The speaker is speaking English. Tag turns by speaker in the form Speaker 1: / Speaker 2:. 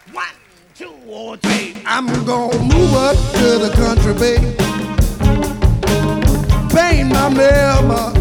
Speaker 1: 1, 2, or 3.
Speaker 2: I'm gonna move up to the country, babe. Paint my mailbox